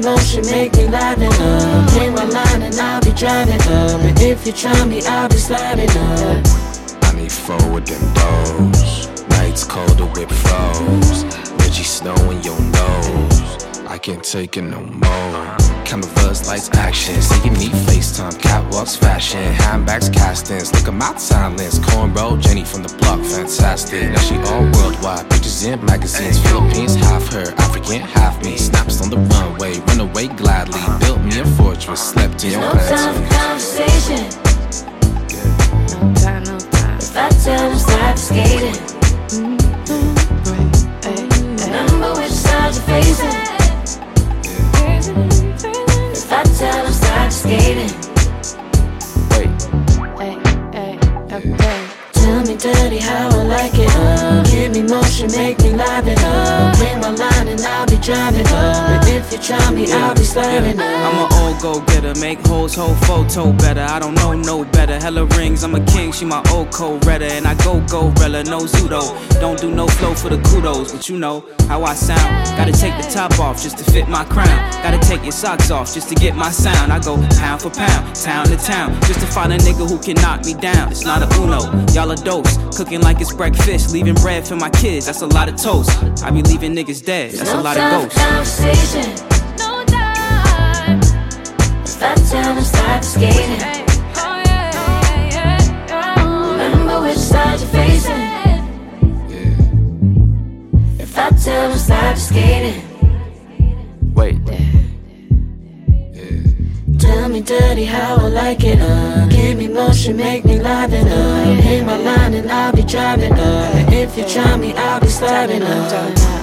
motion, make me liven up. Hit my line and I'll be driving up. And if you try me, I'll be sliding up. I need four with them doors. Nights cold, the whip froze. Reggie Snow in your nose. I can't take it no more. Cameras, lights, action. Say you need FaceTime, catwalks, fashion. Handbags, castings, look at my talents. Cornrow, Jenny from the block, fantastic. Now she all worldwide, pictures in magazines. Philippines, half her, African, half me. Snaps on the runway, run away gladly. Built me a fortress, slept in your no time for conversation. No time, no time. If I tell them stop skating, remember which side you're facing. If I tell them stop skating, tell me dirty how I like it. Give me motion, make me liven up. Hit my line and I'll be driving up. And if you try me, I'll be sliding up. I'm an old go-getter, make hoes whole photo better. I don't know no better. Hella rings, I'm a king, she my old co-redder. And I go Rella, no Zudo. Don't do no flow for the kudos, but you know how I sound. Gotta take the top off just to fit my crown. Gotta take your socks off just to get my sound. I go pound for pound, town to town, just to find a nigga who can knock me down. It's not a uno, y'all a dose. Cooking like it's breakfast, leaving bread for my kids. That's a lot of toast. I be leaving niggas dead. That's a lot of ghosts. Conversation. No time. If I tell them stop skating, remember which side you're facing. If I tell them stop skating, wait. tell me dirty how I like it. Give me motion, make me liven up. Hit my line and I'll be driving up. And if you try me, I'll be sliding up.